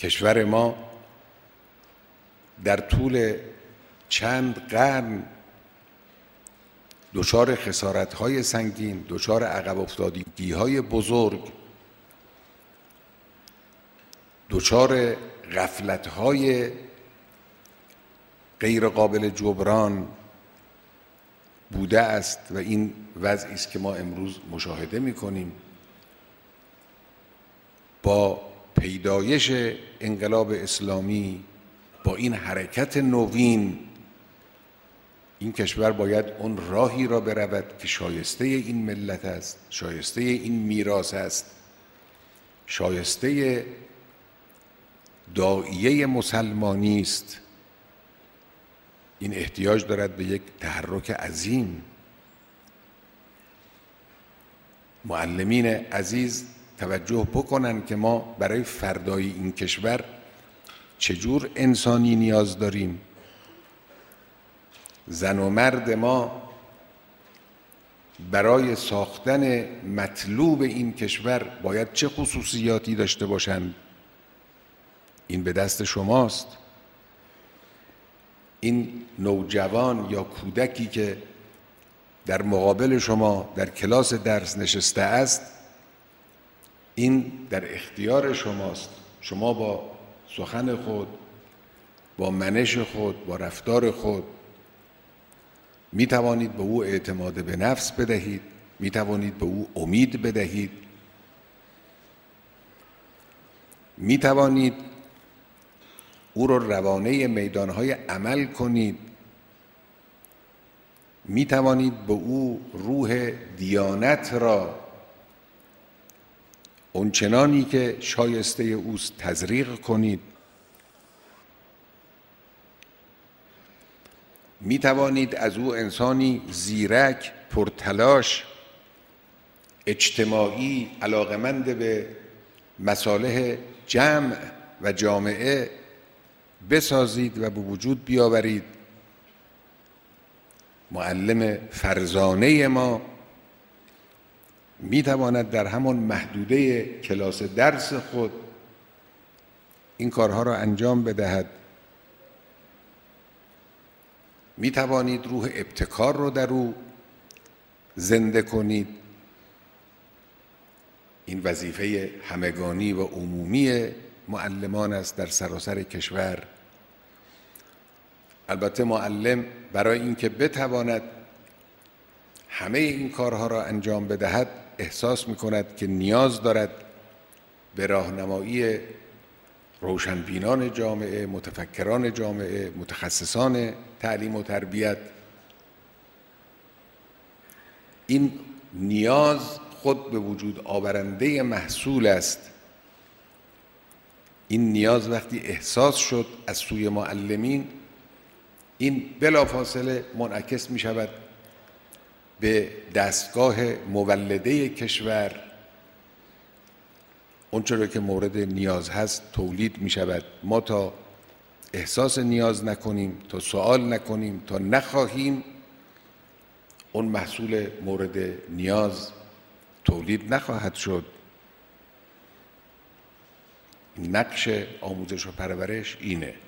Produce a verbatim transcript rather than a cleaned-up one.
کشور ما در طول چند قرن دچار خسارت‌های سنگین، دچار عقب افتادگی‌های بزرگ، دچار غفلت‌های غیر قابل جبران بوده است و این وضعی است که ما امروز مشاهده می‌کنیم. با پیدایش انقلاب اسلامی، با این حرکت نوین، این کشور باید اون راهی را برود که شایسته این ملت است، شایسته این میراث است، شایسته داعیه مسلمانی است. این احتیاج دارد به یک تحرک عظیم. معلمین عزیز توجه بکنن که ما برای فردای این کشور چجور انسانی نیاز داریم. زن و مرد ما برای ساختن مطلوب این کشور باید چه خصوصیاتی داشته باشند؟ این به دست شماست. این نوجوان یا کودکی که در مقابل شما در کلاس درس نشسته است، این در اختیار شماست. شما با سخن خود، با منش خود، با رفتار خود می توانید به او اعتماد به نفس بدهید، می توانید به او امید بدهید، می توانید او را روانه میدانهای عمل کنید، می توانید به او روح دیانت را اونچنانی که شایسته اوست تزریق کنید. می توانید از او انسانی زیرک، پرتلاش، اجتماعی، علاقمند به مصالح جمع و جامعه بسازید و به وجود بیاورید. معلم فرزانه ما می تواند در همان محدوده کلاس درس خود این کارها را انجام بدهد. می توانید روح ابتکار رو در او زنده کنید. این وظیفه همگانی و عمومی معلمان است در سراسر کشور. البته معلم برای اینکه بتواند همه این کارها را انجام بدهد احساس می‌کند که نیاز دارد به راهنمایی روشنبینان جامعه، متفکران جامعه، متخصصان تعلیم و تربیت. این نیاز خود به وجود آورنده محصول است. این نیاز وقتی احساس شد از سوی معلمین، این بلافاصله منعکس می شود به دستگاه مولده کشور. اون چرا که مورد نیاز هست تولید می شود. ما تا احساس نیاز نکنیم، تا سوال نکنیم، تا نخواهیم، اون محصول مورد نیاز تولید نخواهد شد. نقش آموزش و پرورش اینه.